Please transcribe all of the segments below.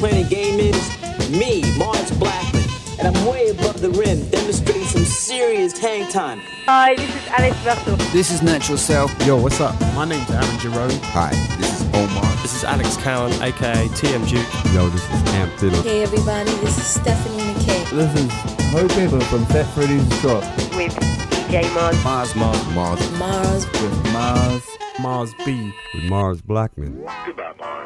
playing a game is me, Mars Blackman. And I'm way above the rim, demonstrating some serious hang time. Hi, this is Alex Verso. This is Natural Self. Yo, what's up? My name's Aaron Jerome. Hi, this is Omar. This is Alex Cowan, aka TM Duke. Yo, this is Cam Fiddle. Hey everybody, this is Stephanie McKay. This is Ho Pepper from Fat Freddy's Drop. With DJ Mars. With Mars. Mars B. With Mars Blackman. Goodbye, Mars.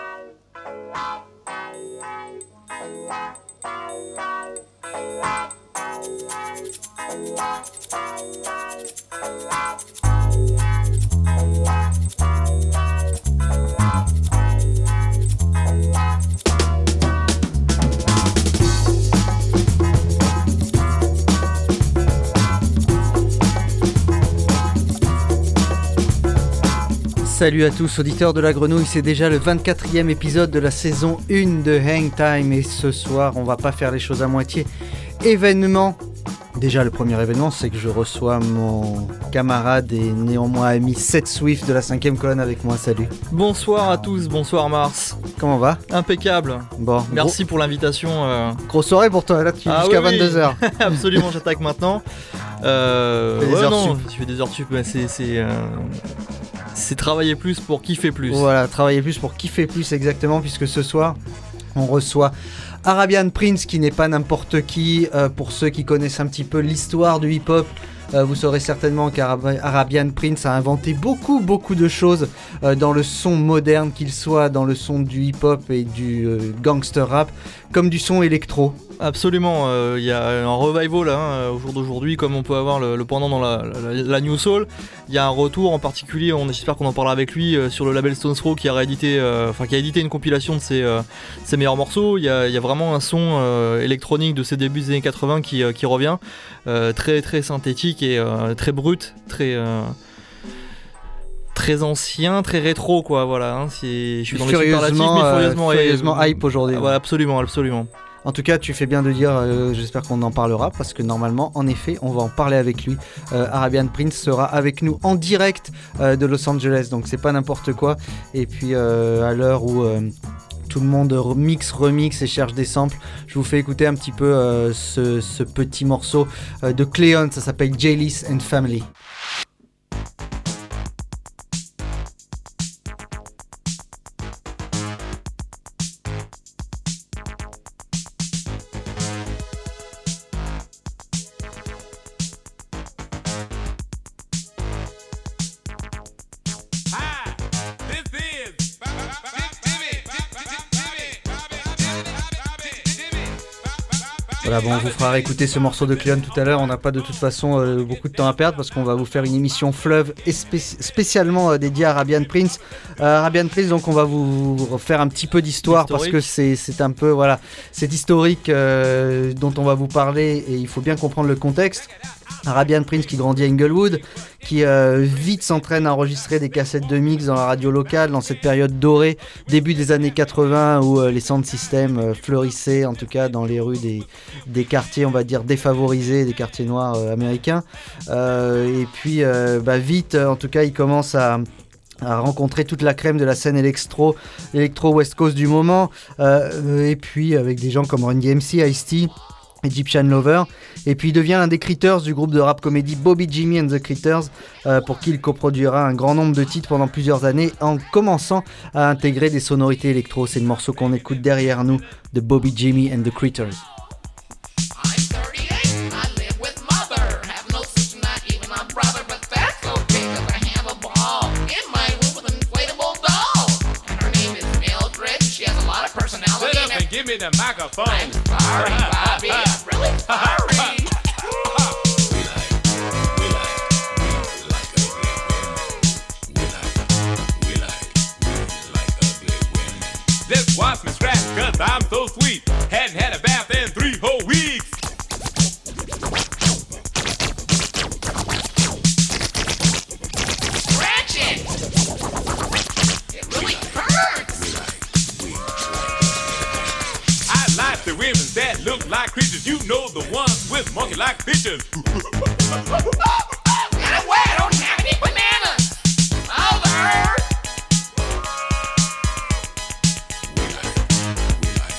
Salut à tous auditeurs de la Grenouille, c'est déjà le 24e épisode de la saison 1 de Hang Time et ce soir on va pas faire les choses à moitié. Événement, déjà le premier événement c'est que je reçois mon camarade et néanmoins ami Seth Swift de la 5e colonne avec moi, salut. Bonsoir à tous, bonsoir Mars. Comment va ? Impeccable. Bon, merci pour l'invitation. Grosse soirée pour toi, là tu jusqu'à 22h. Absolument, j'attaque maintenant. Tu fais des heures sup, c'est travailler plus pour kiffer plus. Voilà, travailler plus pour kiffer plus exactement, puisque ce soir on reçoit Arabian Prince qui n'est pas n'importe qui. Pour ceux qui connaissent un petit peu l'histoire du hip-hop, vous saurez certainement qu'Arabian Prince a inventé beaucoup de choses dans le son moderne, qu'il soit dans le son du hip-hop et du gangster rap, comme du son électro. Absolument, il y a un revival là, au jour d'aujourd'hui, comme on peut avoir le pendant dans la New Soul. Il y a un retour en particulier, j'espère qu'on en parlera avec lui, sur le label Stones Throw qui a édité une compilation de ses meilleurs morceaux. Il y a vraiment un son électronique de ses débuts des années 80 qui revient, très très synthétique et très brut, très ancien, très rétro quoi, voilà. Je suis dans les superlatifs, mais furieusement hype aujourd'hui. Ouais, absolument. En tout cas, tu fais bien de dire, j'espère qu'on en parlera, parce que normalement, en effet, on va en parler avec lui. Arabian Prince sera avec nous en direct de Los Angeles, donc c'est pas n'importe quoi. Et puis, à l'heure où tout le monde remix et cherche des samples, je vous fais écouter un petit peu ce petit morceau de Cleon, ça s'appelle Jaillis and Family. Voilà, bon, on vous fera réécouter ce morceau de Cleon tout à l'heure. On n'a pas de toute façon beaucoup de temps à perdre parce qu'on va vous faire une émission fleuve et spécialement dédiée à Arabian Prince. Donc on va vous faire un petit peu d'histoire parce que c'est un peu, voilà, c'est historique dont on va vous parler et il faut bien comprendre le contexte. Arabian Prince qui grandit à Inglewood, qui vite s'entraîne à enregistrer des cassettes de mix dans la radio locale dans cette période dorée, début des années 80 où les sound systems fleurissaient, en tout cas dans les rues des quartiers, on va dire, défavorisés, des quartiers noirs américains. Et puis vite, en tout cas, il commence à rencontrer toute la crème de la scène électro West Coast du moment, et puis avec des gens comme Run DMC, Ice-T, Egyptian Lover, et puis il devient l'un des Critters du groupe de rap comédie Bobby Jimmy and the Critters, pour qui il coproduira un grand nombre de titres pendant plusieurs années en commençant à intégrer des sonorités électro. C'est le morceau qu'on écoute derrière nous de Bobby Jimmy and the Critters. Give me the microphone. I'm sorry, Bobby. I'm really sorry. Just watch me scratch, cause I'm so sweet. Hadn't had a bath in 3 whole weeks. Scratch it! It really hurts! I like the women that look like creatures. You know the ones with monkey-like features. Get away! I don't have any bananas! Over!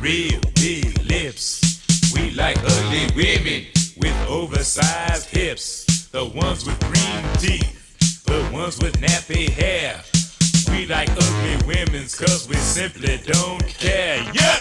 real big lips. We like ugly women with oversized hips. The ones with green teeth, the ones with nappy hair. We like ugly women's cause we simply don't care. Yeah!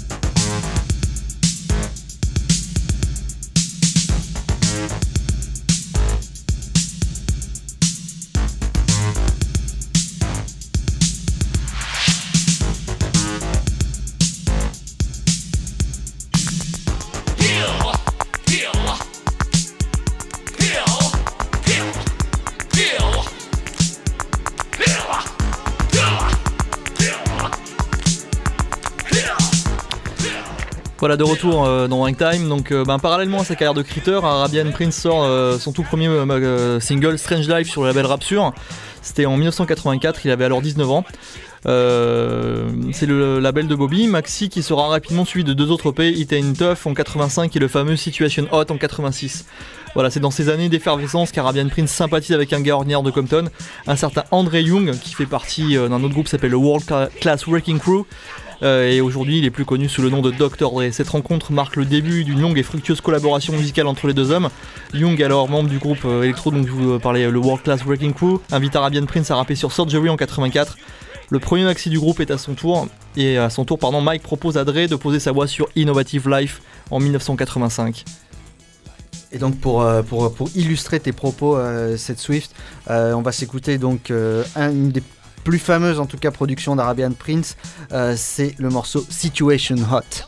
Voilà, de retour dans Ragtime. Donc parallèlement à sa carrière de critter, Arabian Prince sort son tout premier single Strange Life sur le label Rapture. C'était en 1984, il avait alors 19 ans. C'est le label de Bobby, Maxi, qui sera rapidement suivi de deux autres EP, It Ain't Tough en 85 et le fameux Situation Hot en 86. Voilà, c'est dans ces années d'effervescence qu'Arabian Prince sympathise avec un gars ordinaire de Compton, un certain André Young, qui fait partie d'un autre groupe qui s'appelle le World Class Wrecking Crew. Et aujourd'hui il est plus connu sous le nom de Dr. Dre. Cette rencontre marque le début d'une longue et fructueuse collaboration musicale entre les deux hommes. Young, alors membre du groupe électro dont je vous parlais, le World Class Wrecking Crew, invite Arabian Prince à rapper sur Surgery en 84. Le premier maxi du groupe est à son tour, Mike propose à Dre de poser sa voix sur Innovative Life en 1985. Et donc pour illustrer tes propos, Seth Swift, on va s'écouter donc une des plus fameuse en tout cas production d'Arabian Prince, c'est le morceau Situation Hot.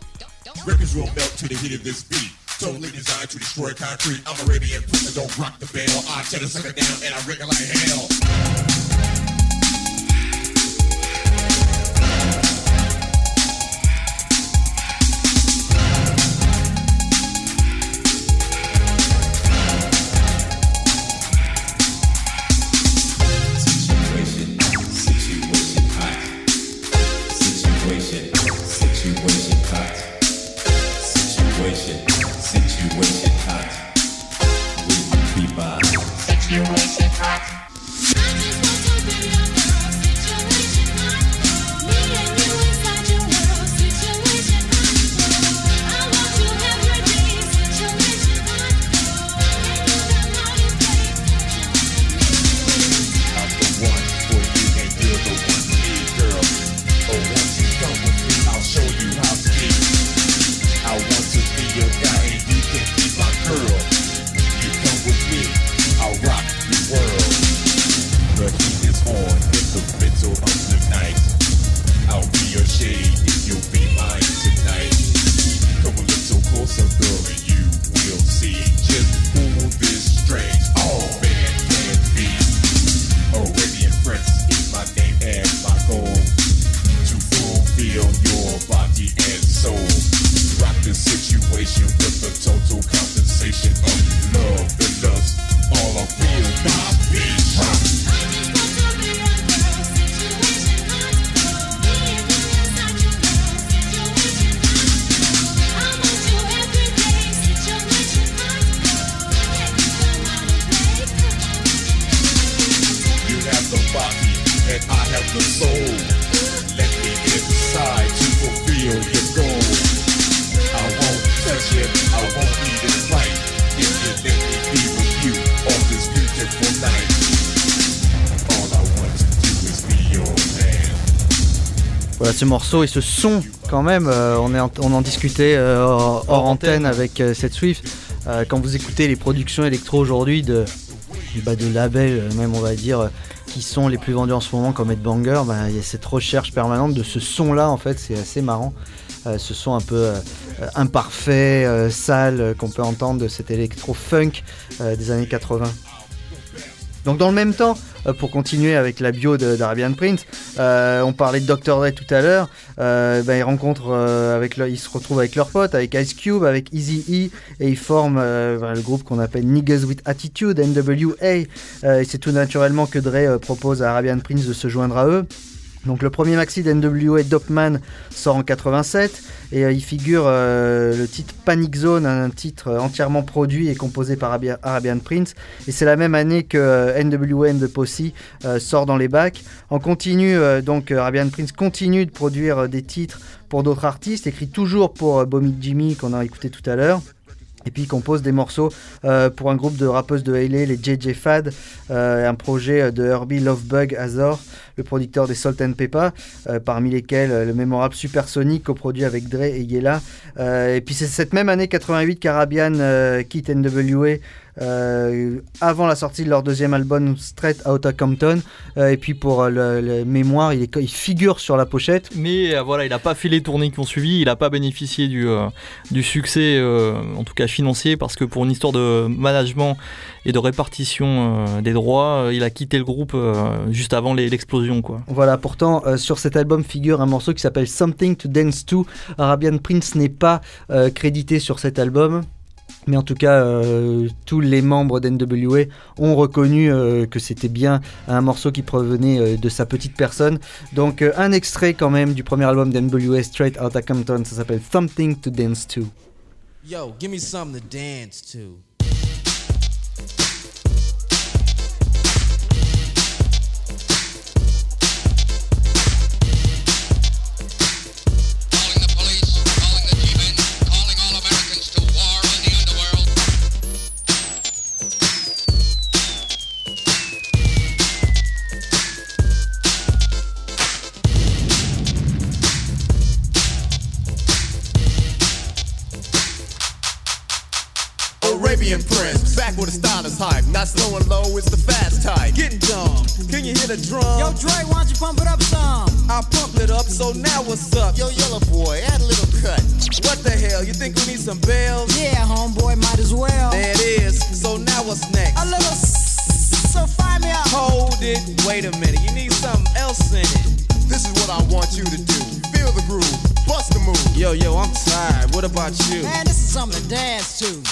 Totally designed to destroy concrete. I'm Arabian Prince and don't rock the bell. I tell the sucker down and I wreck it like hell. Voilà ce morceau et ce son quand même, on en discutait hors antenne avec Seth Swift. Quand vous écoutez les productions électro aujourd'hui de labels même on va dire qui sont les plus vendus en ce moment comme Headbanger, il y a cette recherche permanente de ce son là en fait, c'est assez marrant. Ce son un peu imparfait, sale qu'on peut entendre de cet électro-funk des années 80. Donc dans le même temps, pour continuer avec la bio d'Arabian Prince, on parlait de Dr. Dre tout à l'heure, ils se retrouvent avec leurs potes, avec Ice Cube, avec Eazy-E, et ils forment le groupe qu'on appelle Niggas with Attitude, NWA, et c'est tout naturellement que Dre propose à Arabian Prince de se joindre à eux. Donc le premier maxi d'NWA, Dopeman, sort en 87 et il figure le titre Panic Zone, un titre entièrement produit et composé par Arabian Prince, et c'est la même année que NWA and the Posse sort dans les bacs. En continu, donc Arabian Prince continue de produire des titres pour d'autres artistes, écrit toujours pour Bommy Jimmy qu'on a écouté tout à l'heure. Et puis il compose des morceaux pour un groupe de rappeuses de LA, les JJ Fad, un projet de Herbie Lovebug Azor, le producteur des Salt and Pepper, parmi lesquels le mémorable Supersonic coproduit avec Dre et Yella. Et puis c'est cette même année 88 qu'Arabian quitte NWA avant la sortie de leur deuxième album Straight Outta Compton. Et puis pour le mémoire, il figure sur la pochette. Mais voilà, il n'a pas fait les tournées qui ont suivi, il n'a pas bénéficié du succès, en tout cas financier, parce que pour une histoire de management et de répartition des droits, il a quitté le groupe juste avant l'explosion, quoi. Voilà, pourtant sur cet album figure un morceau qui s'appelle Something to Dance To. Arabian Prince n'est pas crédité sur cet album, mais en tout cas tous les membres d'NWA ont reconnu que c'était bien un morceau qui provenait de sa petite personne. Donc un extrait quand même du premier album d'NWA, Straight Outta Compton, ça s'appelle Something to Dance To. Yo, give me something to dance to. Arabian Prince, back with the style is hype. Not slow and low, it's the fast type. Getting dumb, can you hear the drum? Yo, Dre, why don't you pump it up some? I pumped it up, so now what's up? Yo, yellow boy, add a little cut. What the hell, you think we need some bells? Yeah, homeboy, might as well. There it is, so now what's next? A little so fire me up. Hold it, wait a minute, you need something else in it. This is what I want you to do. Feel the groove, bust the move. Yo, I'm tired, what about you? Man, this is something to dance to.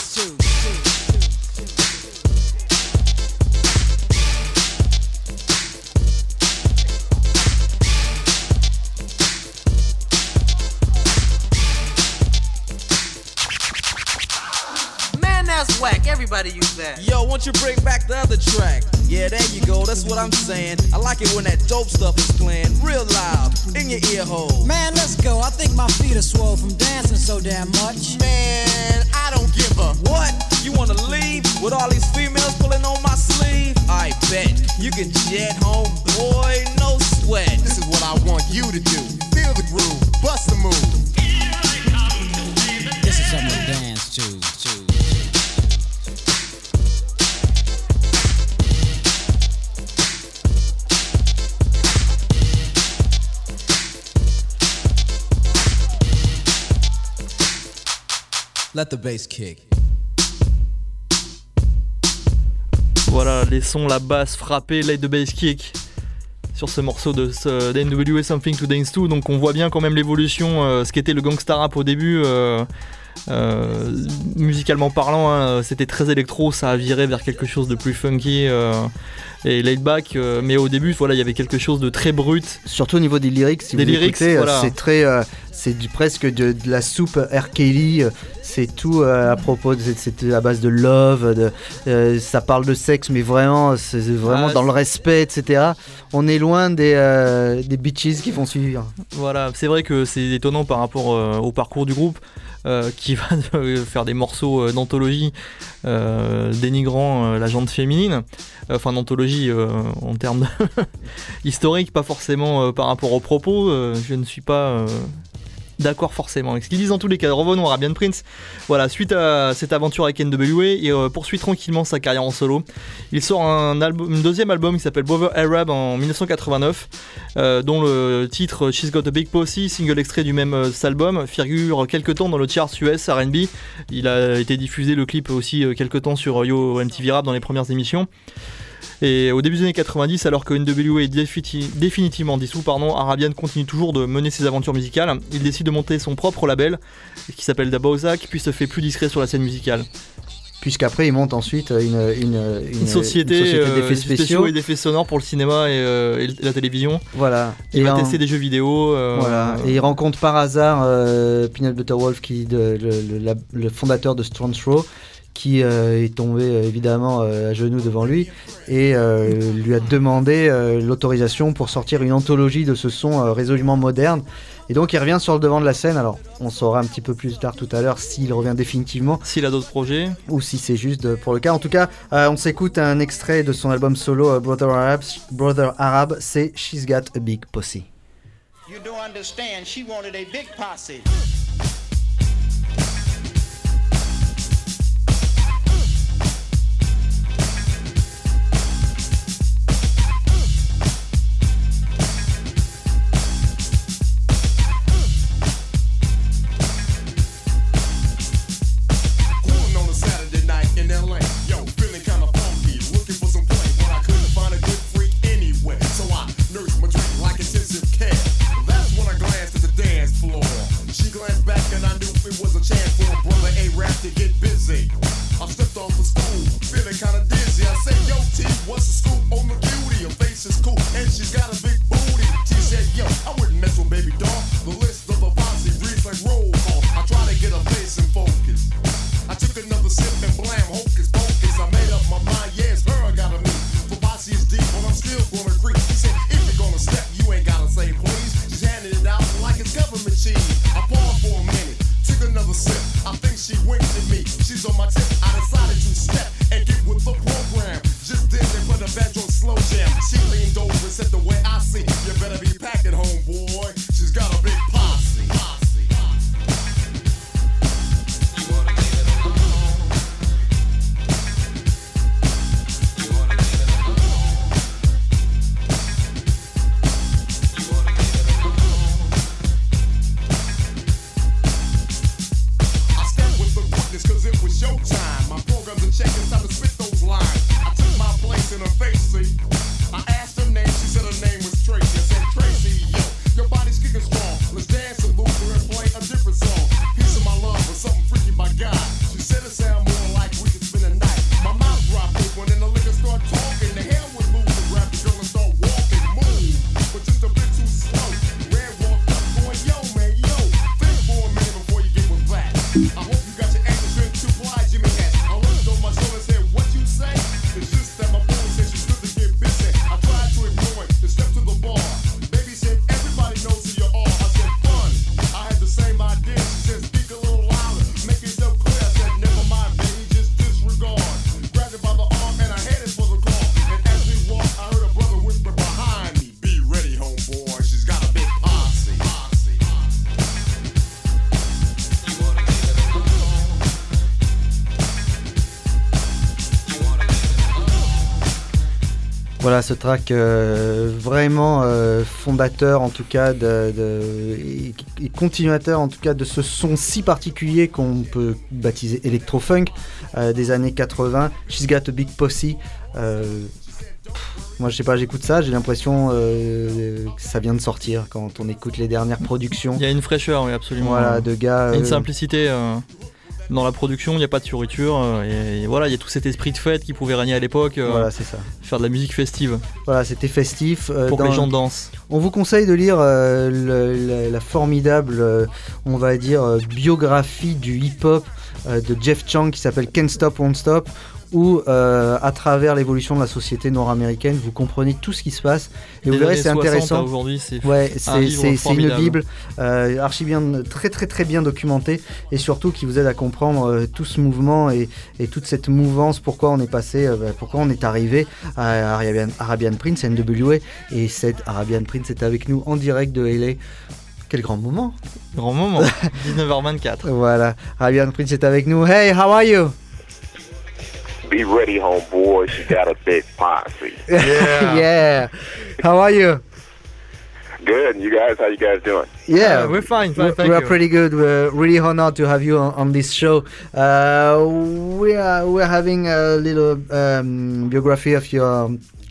That's whack, everybody use that. Yo, won't you bring back the other track? Yeah, there you go, that's what I'm saying. I like it when that dope stuff is playing real loud in your ear hole. Man, let's go, I think my feet are swole from dancing so damn much. Man, I don't give a what? You wanna leave with all these females pulling on my sleeve? I bet you can jet home, boy, no sweat. This is what I want you to do. Feel the groove, bust the move. This is something to dance to. Let the bass kick. Voilà, les sons, la basse frappée, let the bass kick sur ce morceau de NWA Something to Dance To. Donc on voit bien quand même l'évolution, ce qu'était le gangsta rap au début. Musicalement parlant, hein, c'était très électro, ça a viré vers quelque chose de plus funky et laid back, mais au début voilà, il y avait quelque chose de très brut, surtout au niveau des lyrics. Si vous écoutez, voilà. C'est très presque de la soupe R. Kelly, c'est tout à propos c'est à base de love, ça parle de sexe, mais vraiment c'est vraiment dans le respect, etc. On est loin des bitches qui vont suivre. Voilà, c'est vrai que c'est étonnant par rapport au parcours du groupe, qui va faire des morceaux d'anthologie dénigrant la gente féminine, enfin d'anthologie en termes historiques, pas forcément par rapport aux propos. Je ne suis pas d'accord forcément avec ce qu'ils disent. En tous les cas, revenons à Arabian Prince. Voilà, suite à cette aventure avec NWA, il poursuit tranquillement sa carrière en solo. Il sort un deuxième album qui s'appelle Brother Arab en 1989, dont le titre She's Got a Big Pussy, single extrait du même album, figure quelques temps dans le charts US R&B. Il a été diffusé, le clip aussi, quelques temps sur Yo MTV Rap dans les premières émissions. Et au début des années 90, alors que NWA est définitivement dissous, Arabian continue toujours de mener ses aventures musicales. Il décide de monter son propre label, qui s'appelle Da Bozak, puis se fait plus discret sur la scène musicale. puisqu'après il monte ensuite une société d'effets spéciaux et d'effets sonores pour le cinéma et la télévision. Voilà. Il va tester des jeux vidéo. Voilà. Et il rencontre par hasard Peanut Butter Wolf, le fondateur de Stones Throw, qui est tombé évidemment à genoux devant lui et lui a demandé l'autorisation pour sortir une anthologie de ce son résolument moderne. Et donc il revient sur le devant de la scène. Alors on saura un petit peu plus tard tout à l'heure s'il revient définitivement, s'il a d'autres projets ou si c'est juste pour le cas. En tout cas on s'écoute un extrait de son album solo Brother Arab, c'est She's Got a Big Pussy. You don't understand, she wanted a big posse. Voilà ce track vraiment fondateur en tout cas et continuateur en tout cas de ce son si particulier qu'on peut baptiser électro-funk des années 80. She's Got a Big Pussy. Moi je sais pas, j'écoute ça, j'ai l'impression que ça vient de sortir quand on écoute les dernières productions. Il y a une fraîcheur, oui absolument. Voilà, de gars. Une simplicité. Dans la production, il n'y a pas de fioriture et voilà, il y a tout cet esprit de fête qui pouvait régner à l'époque. Voilà, c'est ça. Faire de la musique festive. Voilà, c'était festif. Pour que les gens dansent. On vous conseille de lire la formidable, on va dire, biographie du hip-hop de Jeff Chang qui s'appelle Can't Stop, Won't Stop, où à travers l'évolution de la société nord-américaine, vous comprenez tout ce qui se passe et vous verrez, c'est intéressant. Aujourd'hui, c'est une bible archi bien, très très très bien documentée et surtout qui vous aide à comprendre tout ce mouvement et toute cette mouvance, pourquoi on est passé, pourquoi on est arrivé à Arabian Prince, NWA, et cette Arabian Prince est avec nous en direct de LA. Quel grand moment. Grand moment. 19h24. Voilà, Arabian Prince est avec nous. Hey, how are you? Be ready, homeboy. She got a big posse. Yeah. Yeah. How are you? Good. And you guys? How you guys doing? Yeah, we're fine. Thank we're you. pretty good. We're really honored to have you on this show. We're having a little biography of your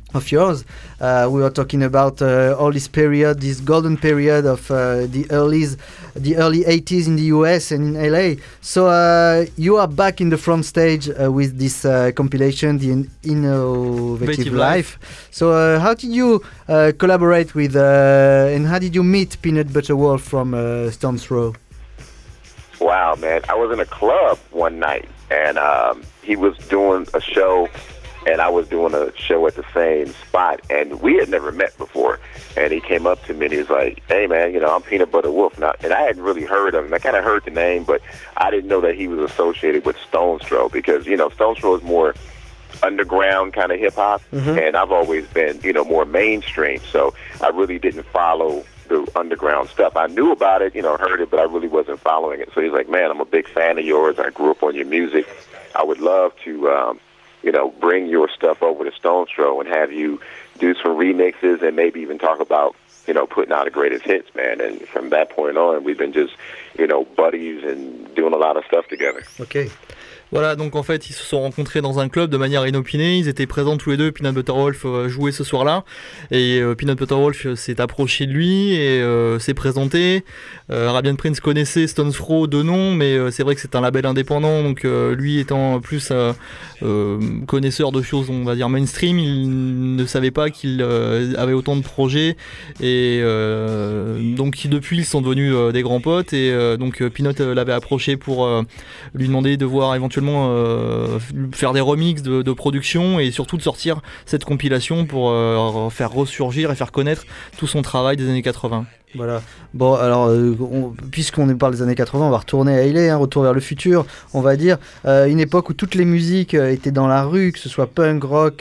of yours. We were talking about all this period, this golden period of the early 80s in the US and in LA. So you are back in the front stage with this compilation, The Innovative Life. So how did you collaborate with and how did you meet Peanut Butter Wolf from Stones Throw? Wow, man. I was in a club one night, and he was doing a show, and I was doing a show at the same spot, and we had never met before. And he came up to me, and he was like, hey, man, you know, I'm Peanut Butter Wolf. Now, and I hadn't really heard of him. I kind of heard the name, but I didn't know that he was associated with Stones Throw because, you know, Stones Throw is more underground kind of hip-hop, and I've always been, you know, more mainstream. So I really didn't follow the underground stuff. I knew about it, you know, heard it, but I really wasn't following it. So he's like, man, I'm a big fan of yours. I grew up on your music. I would love to, you know, bring your stuff over to Stones Throw and have you do some remixes and maybe even talk about, you know, putting out the greatest hits, man. And from that point on, we've been just, you know, buddies and doing a lot of stuff together. Okay. Voilà, donc en fait ils se sont rencontrés dans un club de manière inopinée, ils étaient présents tous les deux, Peanut Butter Wolf jouait ce soir-là, et Peanut Butter Wolf s'est approché de lui et s'est présenté. Arabian Prince connaissait Stones Throw de nom, mais c'est vrai que c'est un label indépendant, donc lui étant plus connaisseur de choses, on va dire mainstream, il ne savait pas qu'il avait autant de projets, et donc depuis ils sont devenus des grands potes, et donc Peanut l'avait approché pour lui demander de voir éventuellement faire des remixes de production et surtout de sortir cette compilation pour faire ressurgir et faire connaître tout son travail des années 80. Voilà. Bon, alors, puisqu'on parle des années 80, on va retourner à LA, retour vers le futur, on va dire. Une époque où toutes les musiques étaient dans la rue, que ce soit punk, rock,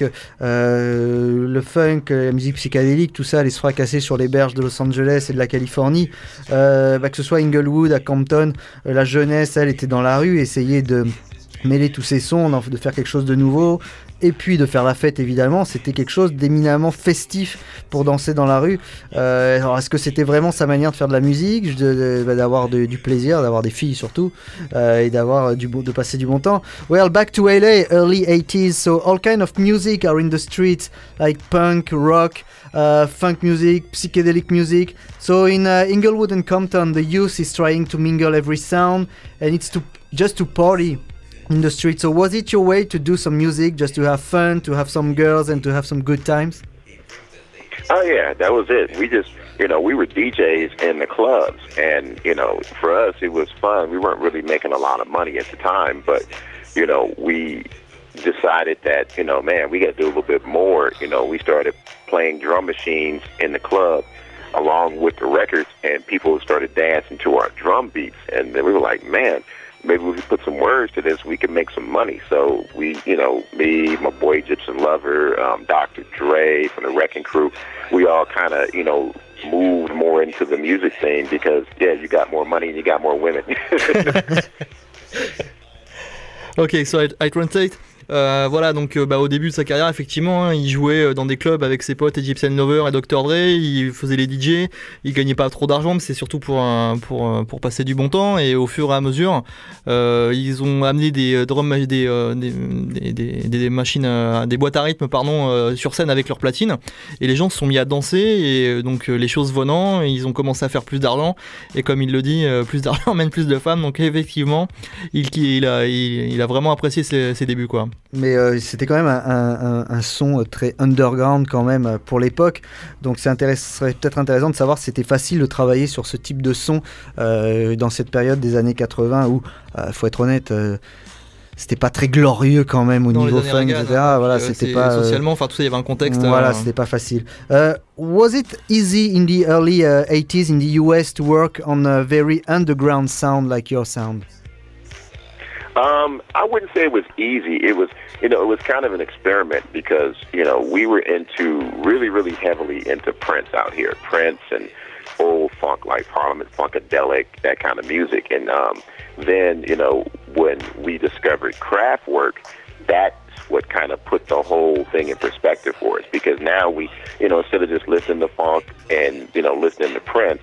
le funk, la musique psychédélique, tout ça allait se fracasser sur les berges de Los Angeles et de la Californie. Que ce soit Inglewood, à Compton, la jeunesse, elle, était dans la rue, essayait de mêler tous ces sons, de faire quelque chose de nouveau, et puis de faire la fête évidemment. C'était quelque chose d'éminemment festif pour danser dans la rue. Alors est-ce que c'était vraiment sa manière de faire de la musique, d'avoir du plaisir, d'avoir des filles surtout, et de passer du bon temps? Well, back to LA, early 80s, so all kind of music are in the streets, like punk, rock, funk music, psychedelic music. So in Inglewood and Compton, the youth is trying to mingle every sound, and it's just to party in the street. So was it your way to do some music, just to have fun, to have some girls and to have some good times? Oh yeah, that was it. We just, you know, we were DJs in the clubs, and, you know, for us it was fun. We weren't really making a lot of money at the time, but, you know, we decided that, you know, man, we got to do a little bit more. You know, we started playing drum machines in the club along with the records, and people started dancing to our drum beats, and then we were like, man, maybe we could put some words to this, we could make some money. So we, you know, me, my boy Egyptian Lover, Dr. Dre from the Wrecking Crew, we all kind of, you know, moved more into the music thing because, yeah, you got more money and you got more women. Okay, so I translate. Voilà, donc au début de sa carrière, effectivement, il jouait dans des clubs avec ses potes Egyptian Lover et Dr. Dre, il faisait les DJ, il gagnait pas trop d'argent, mais c'est surtout pour passer du bon temps, et au fur et à mesure, ils ont amené des machines, des boîtes à rythme, sur scène avec leurs platines, et les gens se sont mis à danser, et donc les choses venant, ils ont commencé à faire plus d'argent, et comme il le dit, plus d'argent mène plus de femmes, donc effectivement, il a vraiment apprécié ses débuts, quoi. Mais c'était quand même un son très underground quand même pour l'époque, donc serait peut-être intéressant de savoir si c'était facile de travailler sur ce type de son dans cette période des années 80 où, faut être honnête, c'était pas très glorieux quand même au niveau funk, etc. Voilà, c'était pas socialement, enfin tout ça, il y avait un contexte. Voilà, c'était pas facile. Was it easy in the early 80s in the US to work on a very underground sound like your sound? I wouldn't say it was easy. It was, you know, it was kind of an experiment because, you know, we were really, really heavily into Prince out here. Prince and old funk like Parliament, Funkadelic, that kind of music. And then, you know, when we discovered Kraftwerk, that's what kind of put the whole thing in perspective for us. Because now we, you know, instead of just listening to funk and, you know, listening to Prince,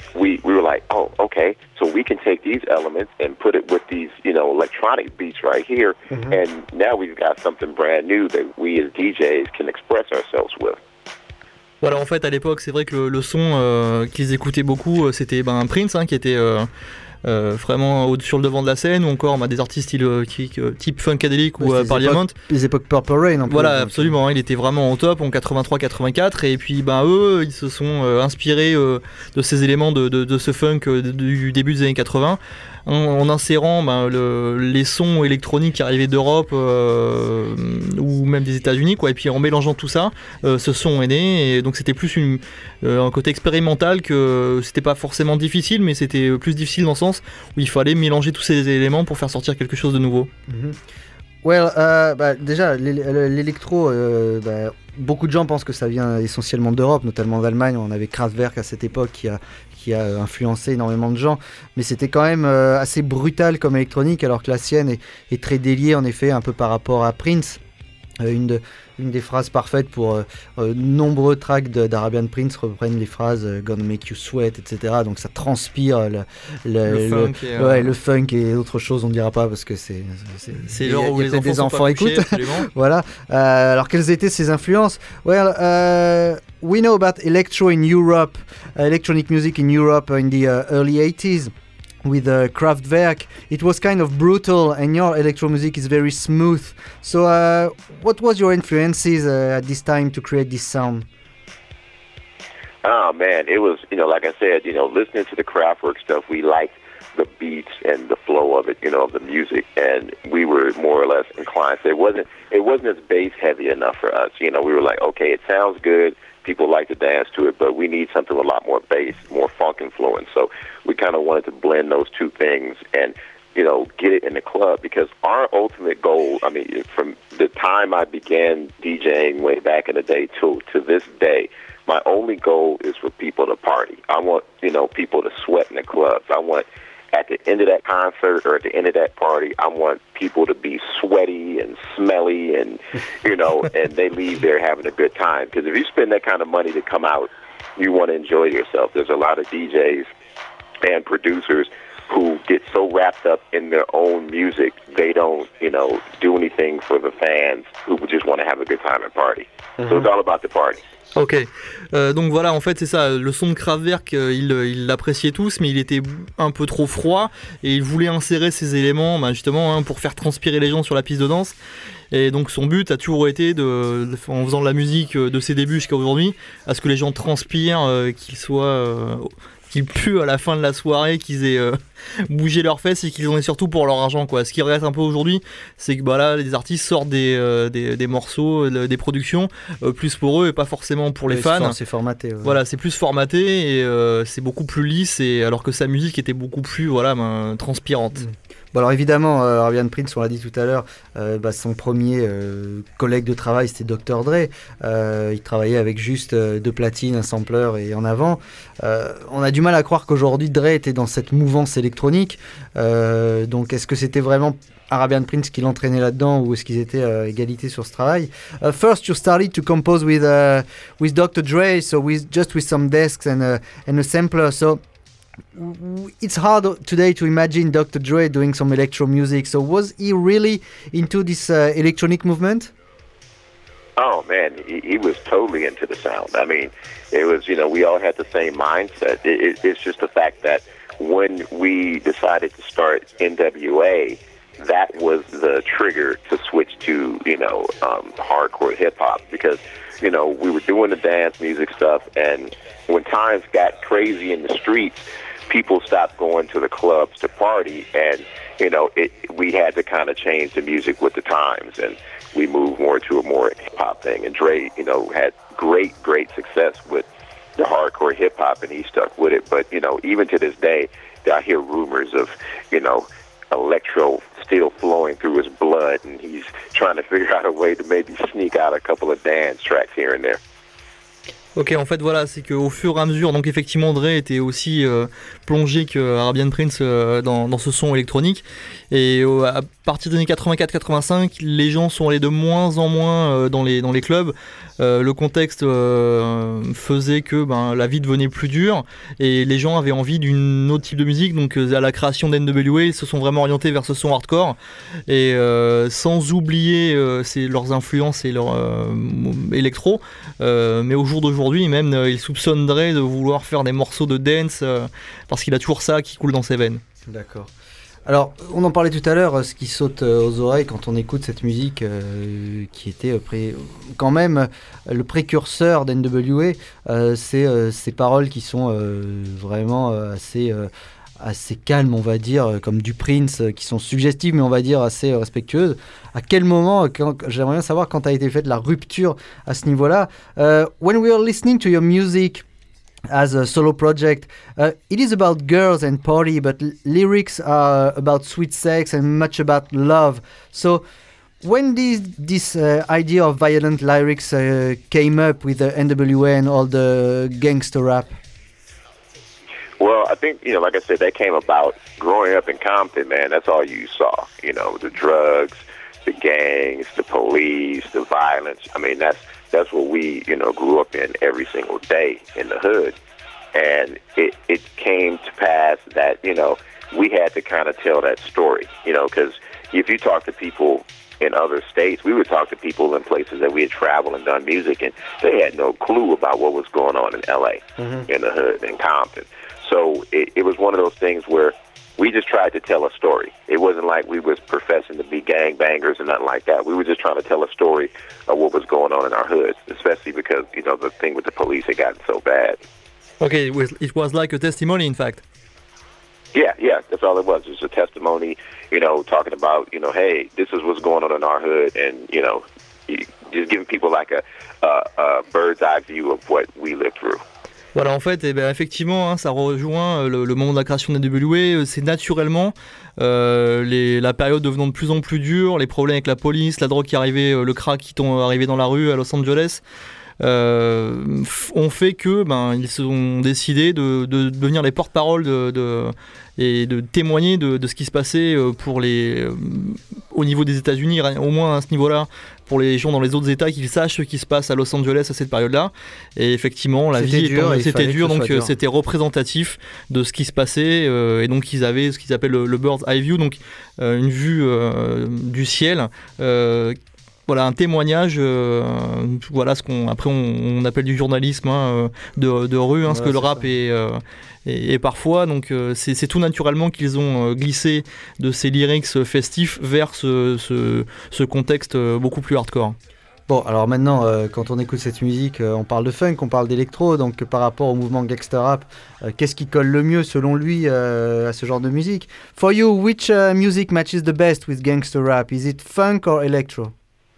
we were like, oh, okay, so we can take these elements and put it with these, electronic beats right here, and now we've got something brand new that we as DJs can express ourselves with. Voilà, en fait, à l'époque, c'est vrai que le son qu'ils écoutaient beaucoup, c'était Prince, qui était vraiment sur le devant de la scène, ou encore des artistes type Funkadelic ou Parliament. Les époques Purple Rain. Voilà, absolument, il était vraiment au top en 83-84, et puis eux, ils se sont inspirés de ces éléments de ce funk du début des années 80, en insérant les sons électroniques qui arrivaient d'Europe ou même des États-Unis, et puis en mélangeant tout ça, ce son est né, et donc c'était plus un côté expérimental, que c'était pas forcément difficile, mais c'était plus difficile dans le sens où il fallait mélanger tous ces éléments pour faire sortir quelque chose de nouveau. Well, déjà, l'électro, beaucoup de gens pensent que ça vient essentiellement d'Europe, notamment d'Allemagne. On avait Kraftwerk à cette époque qui a influencé énormément de gens, mais c'était quand même assez brutal comme électronique, alors que la sienne est très déliée, en effet, un peu par rapport à Prince. Une des phrases parfaites pour nombreux tracks d'Arabian Prince reprennent les phrases Gonna make you sweat, etc. Donc ça transpire le funk et autre chose, on ne dira pas parce que c'est l'heure où les enfants des enfants écoutent. Voilà. Alors quelles étaient ses influences? Well, we know about electro in Europe, electronic music in Europe in the early 80s. With Kraftwerk, it was kind of brutal, and your electro music is very smooth. So, what was your influences at this time to create this sound? Oh man, it was, like I said, listening to the Kraftwerk stuff, we liked the beats and the flow of it, of the music, and we were more or less inclined. It wasn't as bass heavy enough for us. We were like, okay, it sounds good. People like to dance to it, but we need something with a lot more bass, more funk influence. So we kind of wanted to blend those two things and, get it in the club, because our ultimate goal, from the time I began DJing way back in the day to this day, my only goal is for people to party. I want, people to sweat in the clubs. I want, at the end of that concert or at the end of that party, I want people to be sweaty and smelly and, and they leave there having a good time. Because if you spend that kind of money to come out, you want to enjoy yourself. There's a lot of DJs and producers who get so wrapped up in their own music, they don't, do anything for the fans who just want to have a good time and party. So it's all about the party. Ok, donc voilà, en fait c'est ça, le son de Kraftwerk, il l'appréciait tous, mais il était un peu trop froid, et il voulait insérer ces éléments justement pour faire transpirer les gens sur la piste de danse. Et donc son but a toujours été, en faisant de la musique de ses débuts jusqu'à aujourd'hui, à ce que les gens transpirent, qu'ils puent à la fin de la soirée, qu'ils aient bougé leurs fesses et qu'ils en aient surtout pour leur argent, quoi. Ce qui regrette un peu aujourd'hui, c'est que là, les artistes sortent des morceaux, des productions, plus pour eux et pas forcément pour les fans. C'est formaté. Voilà, c'est plus formaté et c'est beaucoup plus lisse, alors que sa musique était beaucoup plus transpirante. Bon, alors évidemment, Arabian Prince, on l'a dit tout à l'heure, son premier collègue de travail, c'était Dr. Dre. Il travaillait avec juste deux platines, un sampler et en avant. On a du mal à croire qu'aujourd'hui Dre était dans cette mouvance électronique. Donc est-ce que c'était vraiment Arabian Prince qui l'entraînait là-dedans, ou est-ce qu'ils étaient à égalité sur ce travail? First, you started to compose with Dr. Dre, so just with some desks and a sampler. So it's hard today to imagine Dr. Dre doing some electro music. So was he really into this electronic movement? Oh man, he was totally into the sound. It was, we all had the same mindset. It's just the fact that when we decided to start NWA, that was the trigger to switch to, hardcore hip hop, because, we were doing the dance music stuff, and when times got crazy in the streets, people stopped going to the clubs to party, and we had to kind of change the music with the times, and we moved more to a more hip hop thing. And Dre, had great success with the hardcore hip hop, and he stuck with it. But even to this day, I hear rumors of electro still flowing through his blood, and he's trying to figure out a way to maybe sneak out a couple of dance tracks here and there. Ok, en fait voilà, c'est qu'au fur et à mesure, donc effectivement Dre était aussi plongé que Arabian Prince dans ce son électronique, et partir des années 84-85, les gens sont allés de moins en moins dans les clubs. Le contexte faisait que la vie devenait plus dure et les gens avaient envie d'un autre type de musique. Donc à la création d'NWA, ils se sont vraiment orientés vers ce son hardcore et sans oublier leurs influences et leur électro. Mais au jour d'aujourd'hui, même ils soupçonneraient de vouloir faire des morceaux de dance parce qu'il a toujours ça qui coule dans ses veines. D'accord. Alors, on en parlait tout à l'heure, ce qui saute aux oreilles quand on écoute cette musique qui était quand même le précurseur d'NWA, c'est ces paroles qui sont vraiment assez calmes, on va dire, comme du Prince, qui sont suggestives, mais on va dire assez respectueuses. À quel moment, j'aimerais bien savoir quand a été faite la rupture à ce niveau-là. When we are listening to your music as a solo project, it is about girls and party, but lyrics are about sweet sex and much about love. So when this idea of violent lyrics came up with the NWA and all the gangster rap? Well, I think, like I said, that came about growing up in Compton, man. That's all you saw, the drugs, the gangs, the police, the violence. I mean, that's what we, grew up in every single day in the hood. And it came to pass that, we had to kind of tell that story, because if you talk to people in other states, we would talk to people in places that we had traveled and done music, and they had no clue about what was going on in L.A., in the hood, in Compton. So it was one of those things where we just tried to tell a story. It wasn't like we was professing to be gangbangers or nothing like that. We were just trying to tell a story of what was going on in our hoods, especially because, the thing with the police had gotten so bad. Okay, it was like a testimony, in fact. Yeah, that's all it was. It was a testimony, talking about, hey, this is what's going on in our hood, and, just giving people like a bird's eye view of what we lived through. Voilà, en fait, effectivement, ça rejoint le moment de la création de NWA. C'est naturellement la période devenant de plus en plus dure, les problèmes avec la police, la drogue qui arrivait, le crack qui arrivait dans la rue à Los Angeles, ont fait que ils se sont décidés de devenir les porte-parole et de témoigner de ce qui se passait au niveau des États-Unis, au moins à ce niveau-là, pour les gens dans les autres États, qu'ils sachent ce qui se passe à Los Angeles à cette période-là. Et effectivement, c'était dur, donc c'était représentatif de ce qui se passait. Et donc ils avaient ce qu'ils appellent le bird's eye view, donc une vue du ciel. Voilà, un témoignage, voilà ce qu'on après on appelle du journalisme de rue, ce que le rap est parfois. Donc c'est tout naturellement qu'ils ont glissé de ces lyrics festifs vers ce contexte beaucoup plus hardcore. Bon, alors maintenant, quand on écoute cette musique, on parle de funk, on parle d'électro, donc par rapport au mouvement gangster rap, qu'est-ce qui colle le mieux selon lui à ce genre de musique? For you, which music matches the best with gangster rap? Is it funk or electro?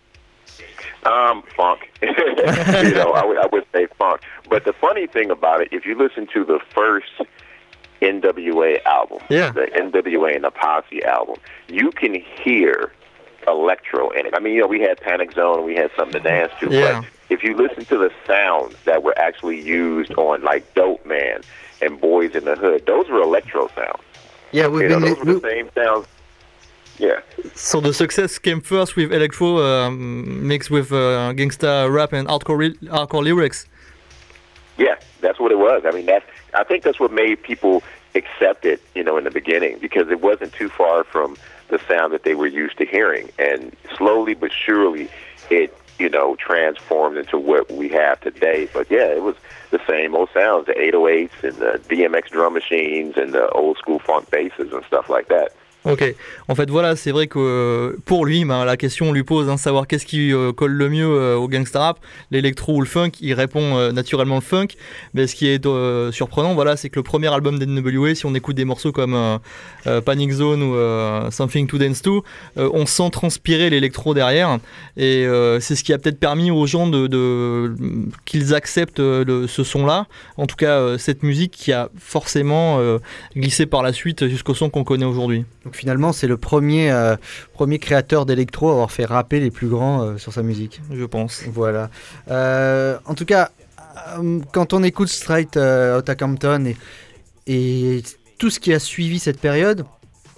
Funk. I would say funk. But the funny thing about it, if you listen to the first NWA album, the NWA and the Posse album, you can hear electro in it. I mean, we had Panic Zone and we had something to dance to, but if you listen to the sounds that were actually used on like Dope Man and Boys in the Hood, those were electro sounds. Yeah, those were the same sounds. Yeah. So the success came first with electro mixed with gangsta rap and hardcore lyrics. Yeah, that's what it was. I mean, I think that's what made people accept it, in the beginning, because it wasn't too far from the sound that they were used to hearing, and slowly but surely, it transformed into what we have today. But yeah, it was the same old sounds, the 808s and the DMX drum machines and the old school funk basses and stuff like that. Ok, en fait voilà, c'est vrai que pour lui, la question on lui pose, savoir qu'est-ce qui colle le mieux au gangsta rap, l'électro ou le funk, il répond naturellement le funk, mais ce qui est surprenant, voilà, c'est que le premier album d'NWA, si on écoute des morceaux comme Panic Zone ou Something to Dance To, on sent transpirer l'électro derrière, et c'est ce qui a peut-être permis aux gens qu'ils acceptent ce son-là, en tout cas cette musique qui a forcément glissé par la suite jusqu'au son qu'on connaît aujourd'hui. Donc finalement, c'est le premier créateur d'électro à avoir fait rapper les plus grands sur sa musique. Je pense. Voilà. En tout cas, quand on écoute Straight Outta Compton et tout ce qui a suivi cette période,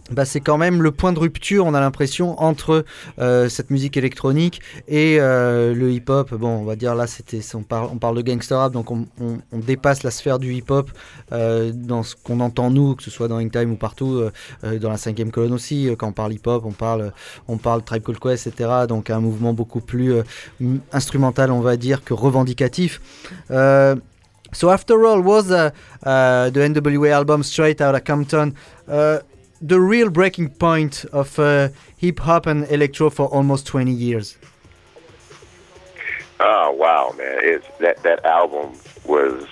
c'est quand même le point de rupture, on a l'impression, entre cette musique électronique et le hip-hop. Bon, on va dire là, on parle de gangster rap, donc on dépasse la sphère du hip-hop dans ce qu'on entend nous, que ce soit dans Hangtime ou partout, dans la 5e colonne aussi. Quand on parle hip-hop, on parle Tribe Called Quest, etc. Donc un mouvement beaucoup plus instrumental, on va dire, que revendicatif. So after all, was the NWA album Straight Outta Compton the real breaking point of hip-hop and electro for almost 20 years? Oh, wow, man. That album was,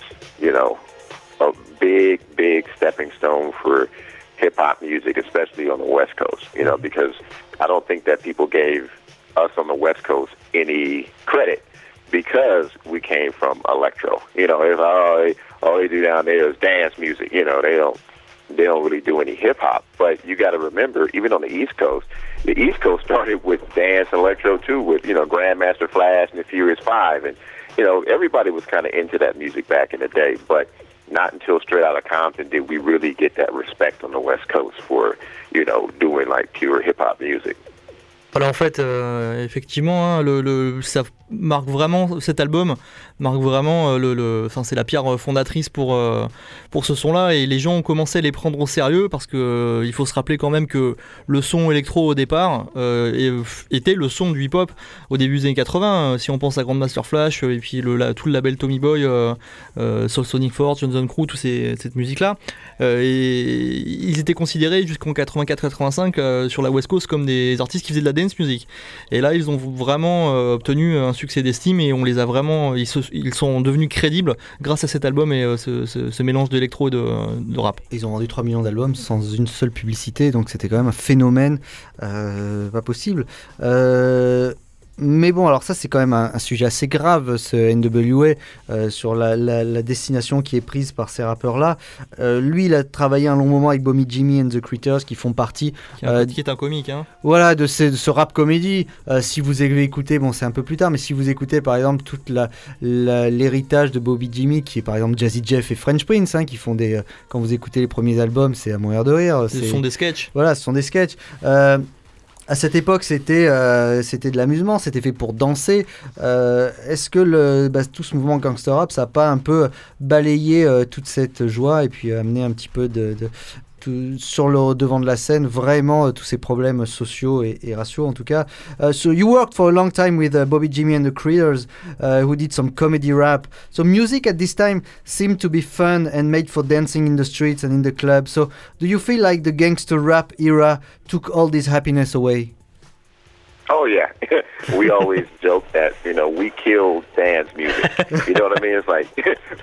a big stepping stone for hip-hop music, especially on the West Coast, because I don't think that people gave us on the West Coast any credit because we came from electro. It's all they do down there is dance music. They don't really do any hip-hop. But you got to remember, even on the East Coast started with dance and electro too, with, Grandmaster Flash and the Furious Five. And, everybody was kind of into that music back in the day. But not until Straight Outta Compton did we really get that respect on the West Coast for, doing like pure hip-hop music. Voilà, en fait, effectivement, hein, ça marque vraiment, cet album marque vraiment c'est la pierre fondatrice pour ce son-là, et les gens ont commencé à les prendre au sérieux parce que il faut se rappeler quand même que le son électro au départ était le son du hip-hop au début des années 80. Si on pense à Grandmaster Flash et puis tout le label Tommy Boy, Soul Sonic Force, Johnson Crew, toute cette musique-là, et ils étaient considérés jusqu'en 84-85 sur la West Coast comme des artistes qui faisaient de la dance music. Et là, ils ont vraiment obtenu un succès d'estime et on les a vraiment, ils sont devenus crédibles grâce à cet album et ce mélange d'électro et de rap. Ils ont vendu 3 millions d'albums sans une seule publicité, donc c'était quand même un phénomène pas possible. Mais bon, alors ça c'est quand même un sujet assez grave, ce NWA, sur la destination qui est prise par ces rappeurs-là. Lui, il a travaillé un long moment avec Bommy Jimmy and the Critters, qui font partie... qui est un comique, hein. Voilà, de ce rap comédie. Si vous avez écouté, bon c'est un peu plus tard, mais si vous écoutez par exemple tout l'héritage de Bobby Jimmy, qui est par exemple Jazzy Jeff et French Prince, hein, qui font quand vous écoutez les premiers albums, c'est à mourir de rire. Ce sont des sketchs. Voilà, ce sont des sketchs. À cette époque, c'était de l'amusement, c'était fait pour danser. Est-ce que tout ce mouvement gangster rap, ça n'a pas un peu balayé toute cette joie et puis amené un petit peu sur le devant de la scène vraiment tous ces problèmes sociaux et raciaux en tout cas. So you worked for a long time with Bobby Jimmy and the Critters, who did some comedy rap. So music at this time seemed to be fun and made for dancing in the streets and in the club. So do you feel like the gangster rap era took all this happiness away? Oh yeah, we always joke that we killed dance music. You know what I mean? It's like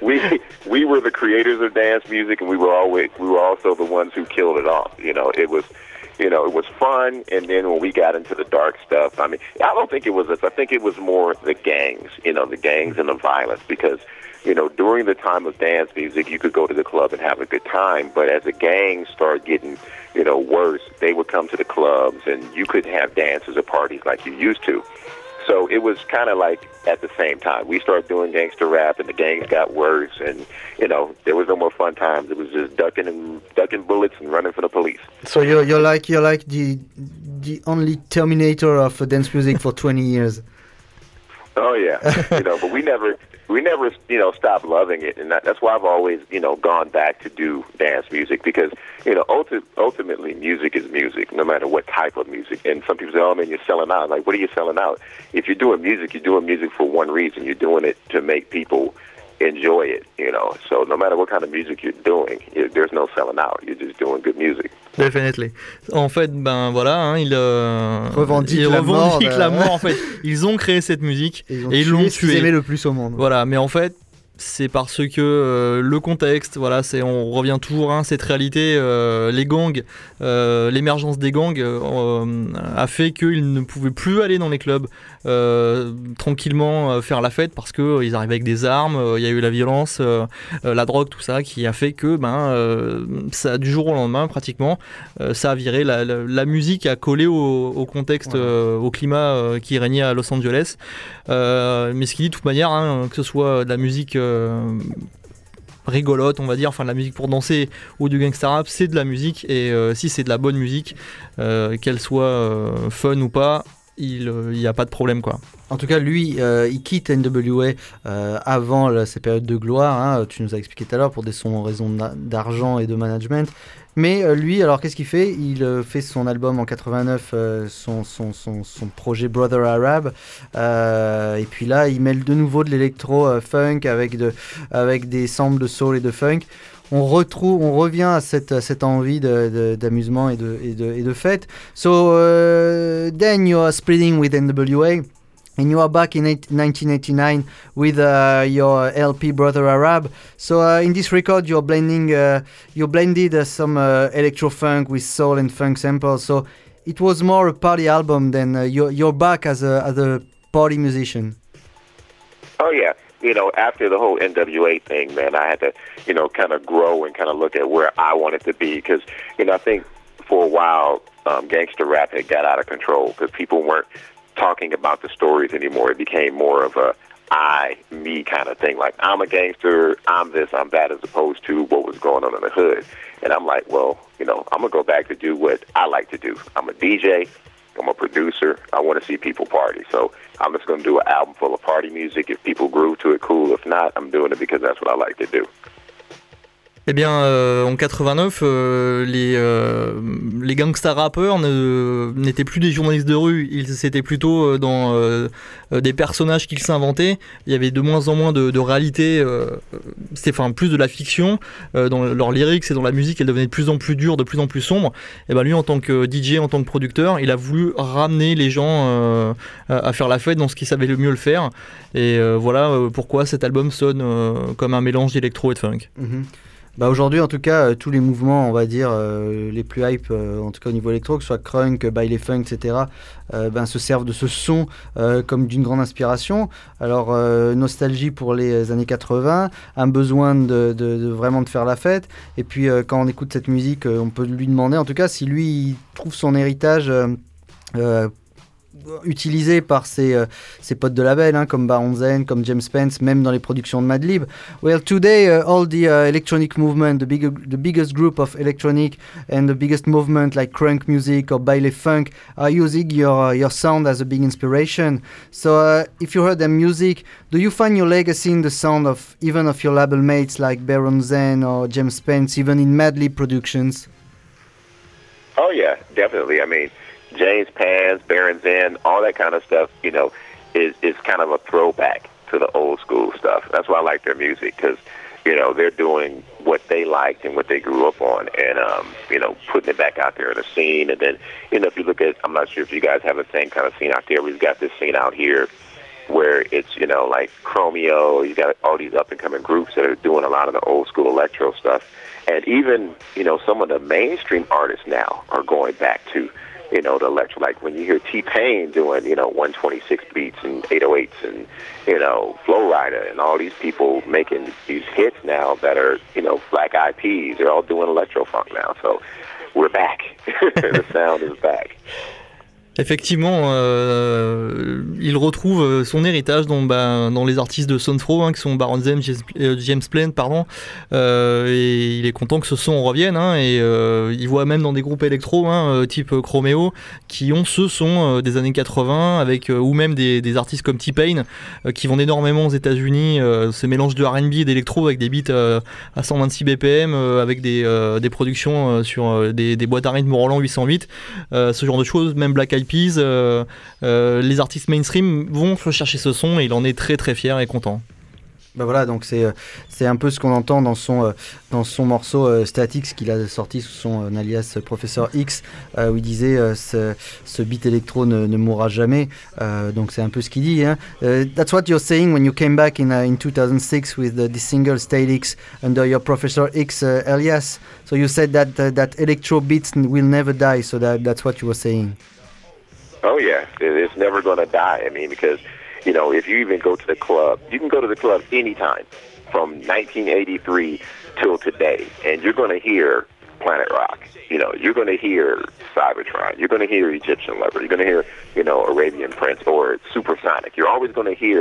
we were the creators of dance music, and we were also the ones who killed it off. It was fun, and then when we got into the dark stuff, I mean, I don't think it was us. I think it was more the gangs, the gangs and the violence, because during the time of dance music, you could go to the club and have a good time, but as the gangs started getting worse, they would come to the clubs and you couldn't have dances or parties like you used to. So it was kind of like at the same time. We started doing gangster rap and the gangs got worse and, there was no more fun times. It was just ducking bullets and running from the police. So you're like the only terminator of dance music for 20 years. Oh yeah, but we never stopped loving it, and that's why I've always, gone back to do dance music because, ultimately music is music, no matter what type of music. And some people say, "Oh man, you're selling out." Like, what are you selling out? If you're doing music for one reason. You're doing it to make people enjoy it, So no matter what kind of music you're doing, there's no selling out. You're just doing good music. Definitely. En fait, ils revendiquent la mort. En fait, ils ont créé cette musique et ils l'ont tué. Ce qu'ils aimaient le plus au monde. Voilà, mais en fait, c'est parce que le contexte, voilà, on revient toujours à cette réalité, les gangs, l'émergence des gangs a fait qu'ils ne pouvaient plus aller dans les clubs tranquillement faire la fête parce qu'ils arrivaient avec des armes, il y a eu la violence, la drogue, tout ça, qui a fait que ça, du jour au lendemain pratiquement, ça a viré, la musique a collé au contexte, au climat qui régnait à Los Angeles, mais ce qui dit de toute manière, que ce soit de la musique rigolote, on va dire, enfin de la musique pour danser ou du gangsta rap, c'est de la musique, et si c'est de la bonne musique, qu'elle soit fun ou pas, il n'y a pas de problème, quoi. En tout cas, lui, il quitte NWA avant ses périodes de gloire, hein, tu nous as expliqué tout à l'heure, pour des raisons d'argent et de management. Mais lui, alors qu'est-ce qu'il fait ? Il fait son album en 89, son projet Brother Arab, et puis là, il mêle de nouveau de l'électro-funk avec des samples de soul et de funk. On revient à cette envie d'amusement et de fête. So then you are splitting with NWA. And you are back in 1989 with your LP Brother Arab. So in this record, you blended some electro funk with soul and funk samples. So it was more a party album than you're back as a party musician. Oh yeah, after the whole NWA thing, man, I had to kind of grow and kind of look at where I wanted to be, because I think for a while gangster rap had got out of control because people weren't talking about the stories anymore. It became more of a I, me kind of thing. Like, I'm a gangster, I'm this, I'm that, as opposed to what was going on in the hood. And I'm like, well, I'm going to go back to do what I like to do. I'm a DJ, I'm a producer, I want to see people party. So I'm just going to do an album full of party music. If people groove to it, cool. If not, I'm doing it because that's what I like to do. Eh bien, en 89, les gangsta rappeurs n'étaient plus des journalistes de rue, c'était plutôt dans des personnages qu'ils s'inventaient. Il y avait de moins en moins de réalité, c'était plus de la fiction dans leurs lyrics et dans la musique. Elle devenait de plus en plus dure, de plus en plus sombre. Et ben lui, en tant que DJ, en tant que producteur, il a voulu ramener les gens à faire la fête dans ce qu'il savait le mieux le faire. Et voilà pourquoi cet album sonne comme un mélange d'électro et de funk. Mm-hmm. Aujourd'hui, en tout cas, tous les mouvements, on va dire, les plus hype, en tout cas au niveau électro, que ce soit crunk, baile funk, etc., se servent de ce son comme d'une grande inspiration. Alors, nostalgie pour les années 80, un besoin de vraiment de faire la fête. Et puis, quand on écoute cette musique, on peut lui demander, en tout cas, si lui il trouve son héritage utilisé par ses potes de label, comme Baron Zen, comme James Spence, même dans les productions de Madlib. Well, today all the electronic movement, the biggest group of electronic and the biggest movement like crunk music or baile funk are using your sound as a big inspiration. So if you heard their music, do you find your legacy in the sound of even of your label mates like Baron Zen or James Spence, even in Madlib productions? Oh yeah, definitely. I mean, James Pans, Baron Zen, all that kind of stuff, is kind of a throwback to the old school stuff. That's why I like their music, because, they're doing what they liked and what they grew up on, and, putting it back out there in the scene. And then, if you look at, I'm not sure if you guys have the same kind of scene out there. We've got this scene out here where it's, like Chromeo, you got all these up-and-coming groups that are doing a lot of the old school electro stuff. And even, some of the mainstream artists now are going back to, the electro, like when you hear T-Pain doing, 126 beats and 808s and, Flow Rider and all these people making these hits now that are, Black Eyed Peas, they're all doing electro funk now. So we're back. The sound is back. Effectivement, il retrouve son héritage dans les artistes de Soundfro, qui sont Baron Zen, James Plant, et il est content que ce son revienne, et il voit même dans des groupes électro, type Chromeo, qui ont ce son des années 80, avec ou même des artistes comme T-Pain, qui vont énormément aux États-Unis, ce mélange de R&B et d'électro avec des beats à 126 BPM, avec des productions sur des boîtes à rythme Roland 808, ce genre de choses, même Black Eyed Peas, les artistes mainstream vont chercher ce son et il en est très très fier et content. Voilà, donc c'est un peu ce qu'on entend dans son morceau Statics qu'il a sorti sous son alias Professeur X, où il disait ce beat électro ne mourra jamais. Donc c'est un peu ce qu'il dit. That's what you're saying when you came back in 2006 with the single Statics under your Professor X alias. So you said that electro beats will never die. So that's what you were saying. Oh yeah, it's never going to die. I mean, because if you even go to the club, you can go to the club anytime from 1983 till today, and you're going to hear Planet Rock. You're going to hear Cybertron. You're going to hear Egyptian Lover. You're going to hear, Arabian Prince or Supersonic. You're always going to hear,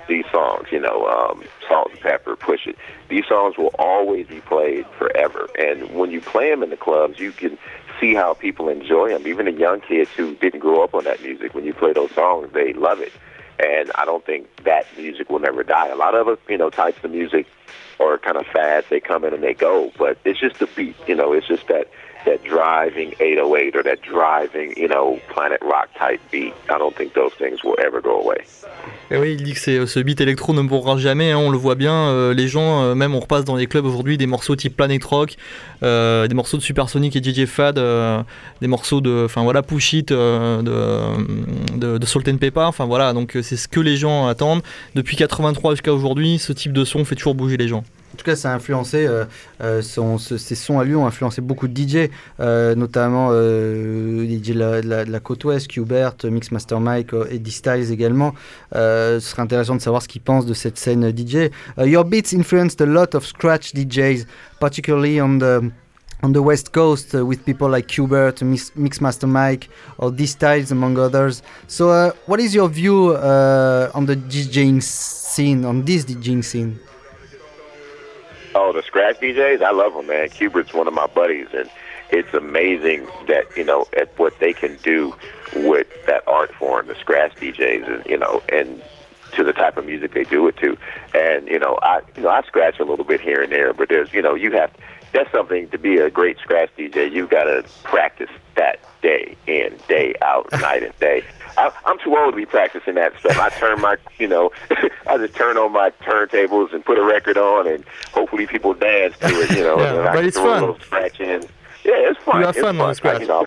these songs, Salt and Pepper, Push It. These songs will always be played forever. And when you play them in the clubs, you can see how people enjoy them. Even the young kids who didn't grow up on that music, when you play those songs, they love it. And I don't think that music will never die. A lot of types of music are kind of fads. They come in and they go. But it's just the beat, it's just that driving 808 or that driving, Planet Rock type beat. I don't think those things will ever go away. Et oui, il dit que ce beat électro ne mourra jamais, hein, on le voit bien, les gens, même on repasse dans les clubs aujourd'hui des morceaux type Planet Rock, des morceaux de Supersonic et DJ Fad, des morceaux de, Push It, de Salt and Pepper, donc c'est ce que les gens attendent. Depuis 83 jusqu'à aujourd'hui, ce type de son fait toujours bouger les gens. En tout cas, ça a influencé, ces sons à lui ont influencé beaucoup de DJ, notamment DJ de la côte ouest, Qbert, Mixmaster Mike, Eddie Styles également. Ce serait intéressant de savoir ce qu'ils pensent de cette scène DJ. Your beats influenced a lot of scratch DJs, particularly on the West Coast, with people like Qbert, Mixmaster Mike, or Eddie Styles, among others. So, what is your view on the DJing scene, on this DJing scene? Oh, the scratch DJs? I love them, man. Qbert's one of my buddies, and it's amazing that, at what they can do with that art form, the scratch DJs, and to the type of music they do it to. And, I scratch a little bit here and there, but there's, that's something to be a great scratch DJ. You've got to practice that day in, day out, night and day. I'm too old to be practicing that stuff. I turn my, I just turn on my turntables and put a record on, and hopefully people dance to it, Yeah, but it's fun. A little scratch in. Yeah, it's fun. You have fun on scratch. I'll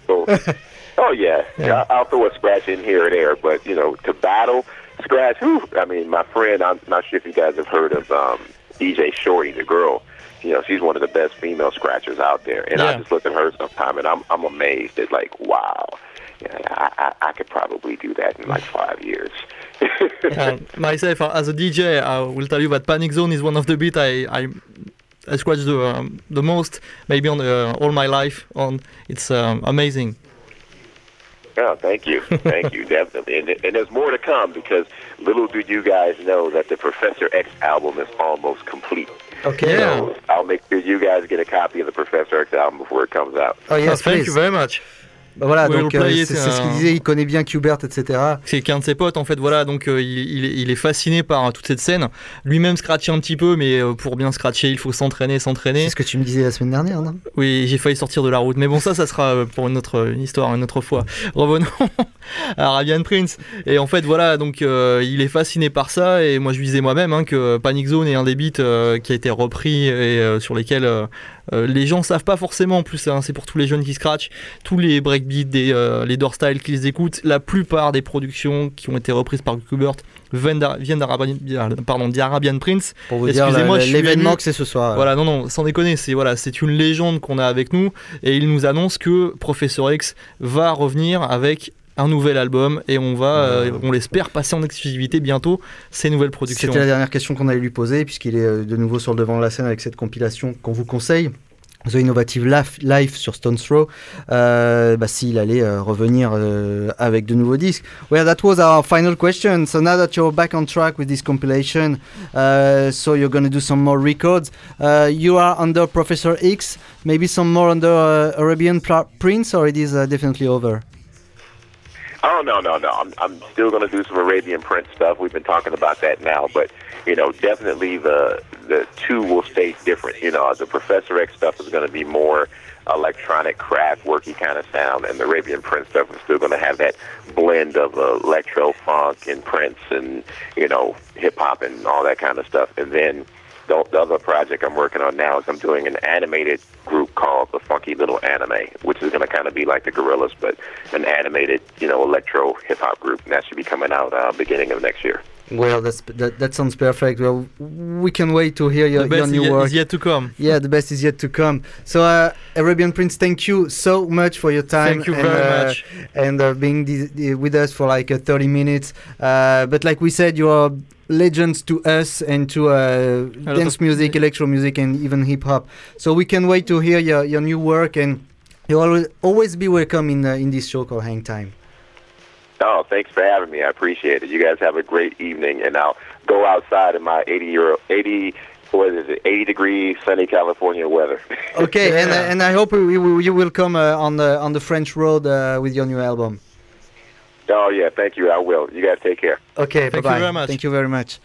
throw a scratch in here or there, but to battle scratch. My friend, I'm not sure if you guys have heard of DJ Shorty, the girl. She's one of the best female scratchers out there, and I just look at her sometime, and I'm amazed at wow. I could probably do that in 5 years. Myself, as a DJ, I will tell you that Panic Zone is one of the beats I scratch the most, maybe on all my life. It's amazing. Oh, thank you, definitely, and there's more to come, because little do you guys know that the Professor X album is almost complete. Okay. So I'll make sure you guys get a copy of the Professor X album before it comes out. Oh yes, thank you very much. Bah voilà, donc c'est ce qu'il disait, il connaît bien Qbert, etc. C'est qu'un de ses potes, en fait, voilà, donc il est fasciné par toute cette scène. Lui-même scratche un petit peu, mais pour bien scratcher, il faut s'entraîner. C'est ce que tu me disais la semaine dernière, non ? Oui, j'ai failli sortir de la route, mais bon, ça sera pour une histoire, une autre fois. Revenons à Arabian Prince. Et en fait, voilà, donc il est fasciné par ça, et moi je disais moi-même que Panic Zone est un des beats qui a été repris et sur lesquels les gens savent pas forcément, en plus c'est pour tous les jeunes qui scratchent, tous les breakbeats, les doorstyles qu'ils écoutent, la plupart des productions qui ont été reprises par Qbert viennent d'Arabian Prince. Pour vous dire l'événement que c'est ce soir. Voilà, non, sans déconner, c'est une légende qu'on a avec nous, et il nous annonce que Professor X va revenir avec un nouvel album, et on l'espère passer en exclusivité bientôt ces nouvelles productions. C'était la dernière question qu'on allait lui poser, puisqu'il est de nouveau sur le devant de la scène avec cette compilation qu'on vous conseille, The Innovative Life sur Stones Throw, s'il allait revenir avec de nouveaux disques. Well, that was our final question. So now that you're back on track with this compilation, so you're going to do some more records. You are under Professor X, maybe some more under Arabian Prince, or it is definitely over? Oh, no. I'm still going to do some Arabian Prince stuff. We've been talking about that now, but, definitely the two will stay different. The Professor X stuff is going to be more electronic, craftworky kind of sound, and the Arabian Prince stuff is still going to have that blend of electro, funk, and Prince, and, hip-hop and all that kind of stuff. And then the other project I'm working on now is I'm doing an animated group called The Funky Little Anime, which is going to kind of be like the Gorillaz, but an animated, electro hip-hop group, and that should be coming out beginning of next year. Well, that sounds perfect. Well, we can wait to hear your new work. The best is yet to come. Yeah, the best is yet to come. So, Arabian Prince, thank you so much for your time. Thank you very much. And being with us for 30 minutes. But like we said, you are legends to us and to dance music, electro music, and even hip-hop. So we can wait to hear your new work, and you'll always be welcome in this show called Hang Time. Oh, thanks for having me. I appreciate it. You guys have a great evening, and I'll go outside in my 80 degree sunny California weather. Okay, and I hope you will come on the French road with your new album. Oh yeah, thank you. I will. You guys take care. Okay, thank bye-bye. you very much. Thank you very much.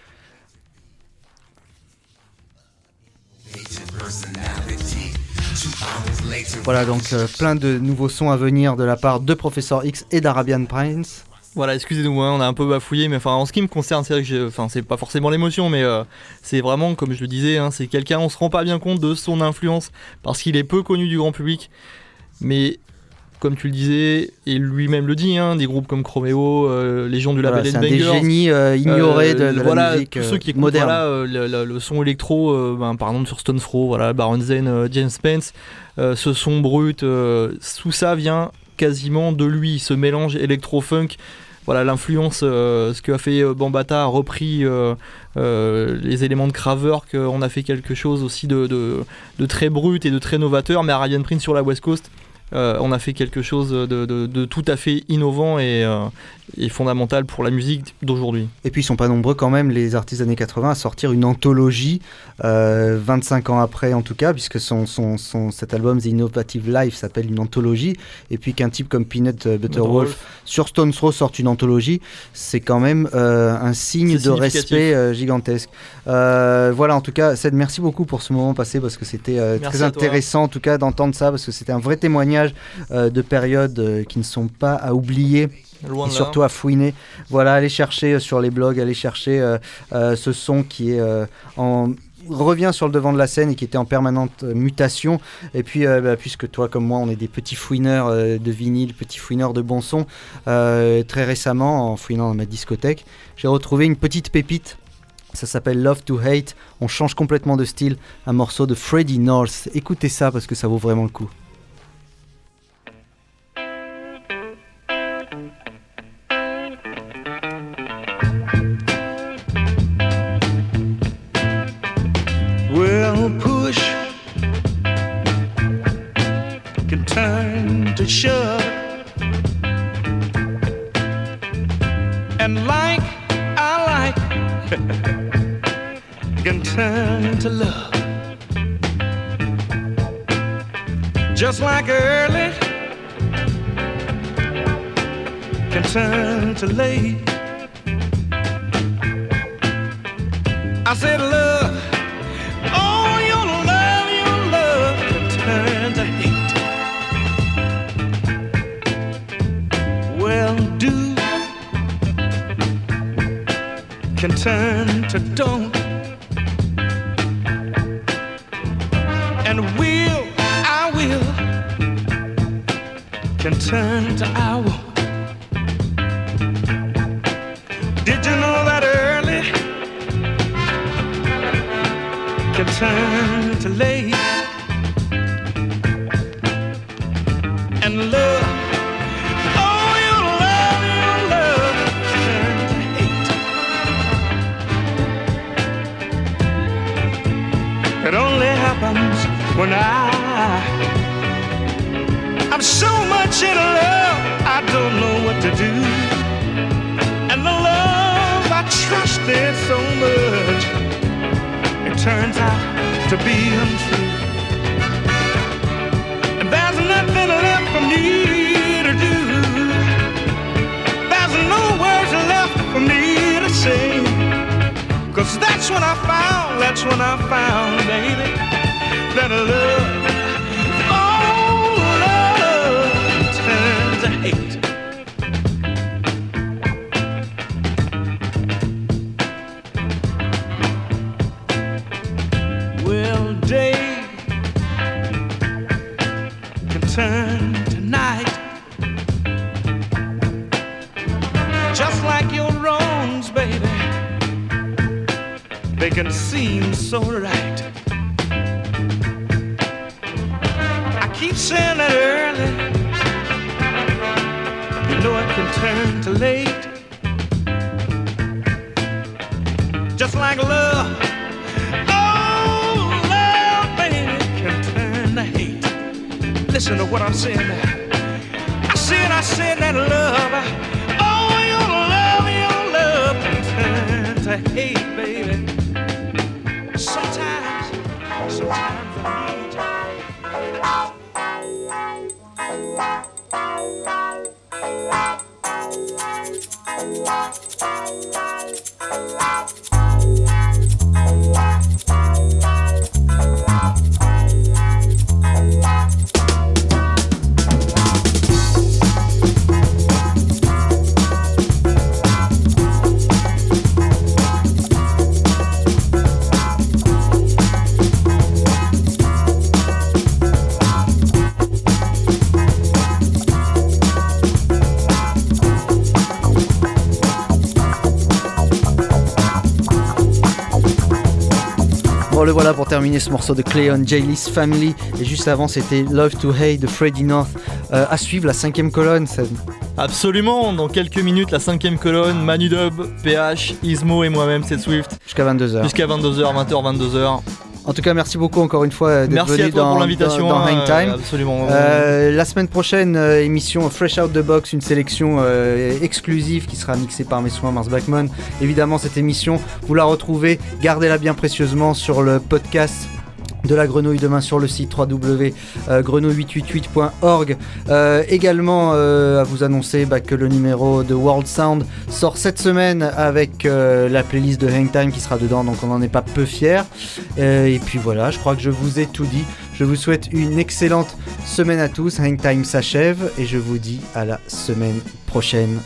Voilà, donc plein de nouveaux sons à venir de la part de Professor X et d'Arabian Prince. Voilà, excusez-nous, on a un peu bafouillé, mais enfin, en ce qui me concerne, c'est vrai que c'est pas forcément l'émotion, mais c'est vraiment, comme je le disais, c'est quelqu'un, on se rend pas bien compte de son influence parce qu'il est peu connu du grand public, mais comme tu le disais, et lui-même le dit, des groupes comme Chromeo, les gens du label Headbangers, c'est des génies ignorés de la musique tous ceux qui écoutent moderne. Le son électro, par exemple sur Stones Throw, Baron Zane, James Spence, ce son brut, tout ça vient quasiment de lui, ce mélange électro-funk. Voilà l'influence, ce que a fait Bambaataa a repris les éléments de Kraftwerk, on a fait quelque chose aussi de très brut et de très novateur, mais Arabian Prince sur la West Coast, on a fait quelque chose de tout à fait innovant et fondamental pour la musique d'aujourd'hui. Et puis ils sont pas nombreux quand même, les artistes des années 80, à sortir une anthologie 25 ans après en tout cas, puisque cet album The Innovative Life s'appelle une anthologie, et puis qu'un type comme Peanut Butter Wolf sur Stones Throw sorte une anthologie, c'est quand même un signe de respect gigantesque. Voilà, en tout cas, Ced, merci beaucoup pour ce moment passé, parce que c'était très intéressant en tout cas d'entendre ça, parce que c'était un vrai témoignage de périodes qui ne sont pas à oublier. Et surtout à fouiner. Voilà, allez chercher sur les blogs, allez chercher ce son qui est revient sur le devant de la scène et qui était en permanente mutation. Et puis puisque toi comme moi on est des petits fouineurs de vinyle, petits fouineurs de bon son, très récemment en fouinant dans ma discothèque, j'ai retrouvé une petite pépite. Ça s'appelle Love to Hate. On change complètement de style, un morceau de Freddie North. Écoutez ça parce que ça vaut vraiment le coup. Well, push can turn to shove, and like I like can turn to love. Just like early can turn to late. I said love. Can turn to don't, and I will can turn to I won't. Did you know that early can turn to late, and love. It only happens when I'm so much in love, I don't know what to do. And the love I trusted so much, it turns out to be untrue. And there's nothing left for me to do. There's no words left for me to say. 'Cause that's when I found, baby, that love, oh, love turns to hate. Well, day can turn to night, just like your wrongs, baby. They can seem so right. I keep saying that early, you know it can turn to late. Just like love, oh, love, baby, can turn to hate. Listen to what I'm saying now. I said that love, oh, your love can turn to to hate, baby. Sometimes I need you. Bon, le voilà pour terminer ce morceau de Cleon, J-List Family. Et juste avant, c'était Love to Hate de Freddie North. À suivre la 5e colonne. Absolument, dans quelques minutes, la 5e colonne, Manu Dub, PH, Ismo et moi-même, c'est Swift. Jusqu'à 22h. Jusqu'à 22h, 20h, 22h. En tout cas, merci beaucoup encore une fois d'être venu pour l'invitation, dans Hangtime. Absolument. La semaine prochaine, émission Fresh Out the Box, une sélection exclusive qui sera mixée par mes soins Mars Blackmon. Évidemment, cette émission, vous la retrouvez, gardez-la bien précieusement sur le podcast de la Grenouille demain sur le site www.grenouille888.org. Également à vous annoncer que le numéro de World Sound sort cette semaine avec la playlist de Hangtime qui sera dedans, donc on n'en est pas peu fiers. Et puis voilà, je crois que je vous ai tout dit. Je vous souhaite une excellente semaine à tous. Hangtime s'achève et je vous dis à la semaine prochaine.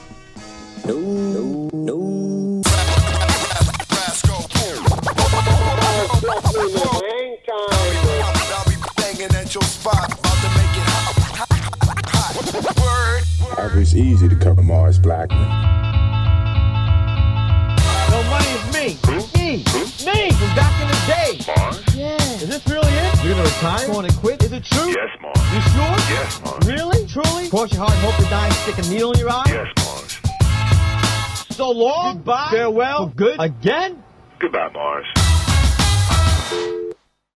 It's easy to cover Mars Blackman. No, money is me. Me from back in the day. Mars? Yeah. Is this really it? You're gonna retire? Going to quit? Is it true? Yes, Mars. You sure? Yes, Mars. Really? Truly? Cross your heart and hope to die and stick a needle in your eye? Yes, Mars. So long. Goodbye. Farewell. For good. Again? Goodbye, Mars.